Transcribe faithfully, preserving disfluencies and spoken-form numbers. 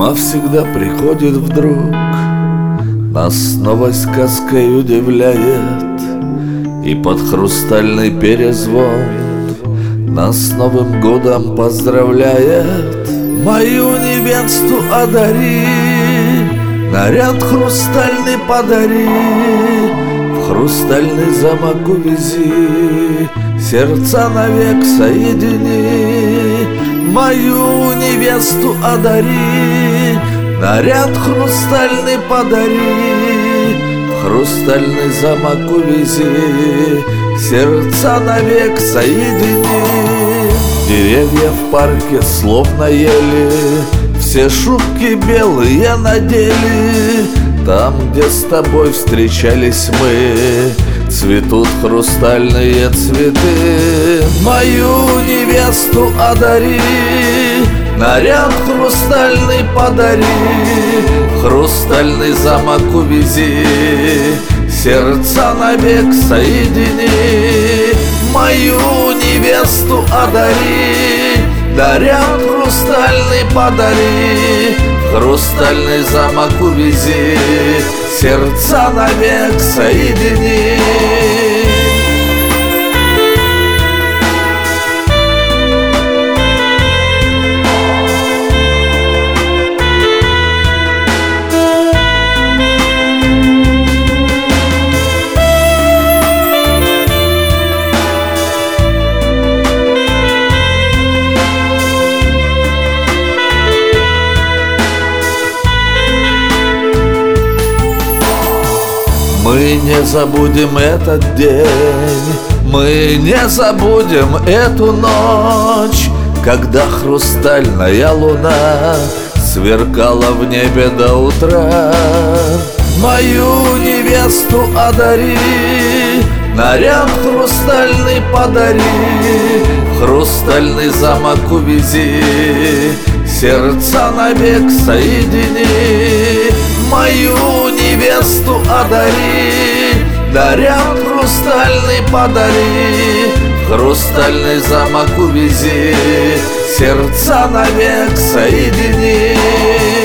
Зима всегда приходит вдруг, нас новой сказкой удивляет, и под хрустальный перезвон нас с Новым годом поздравляет. Мою невесту одари, наряд хрустальный подари, в хрустальный замок увези, сердца навек соедини. Мою невесту одари, наряд хрустальный подари, в хрустальный замок увези, сердца навек соедини. Деревья в парке словно ели, все шубки белые надели. Там, где с тобой встречались мы, цветут хрустальные цветы. Мою невесту одари, наряд хрустальный подари, в хрустальный замок увези, сердца навек соедини. Мою невесту одари, наряд хрустальный подари, в хрустальный замок увези, сердца навек соедини. Мы не забудем этот день, мы не забудем эту ночь, когда хрустальная луна сверкала в небе до утра. Мою невесту одари, наряд хрустальный подари, в хрустальный замок увези, сердца навек соедини. Мою невесту одари, наряд хрустальный подари, в хрустальный замок увези, сердца навек соедини.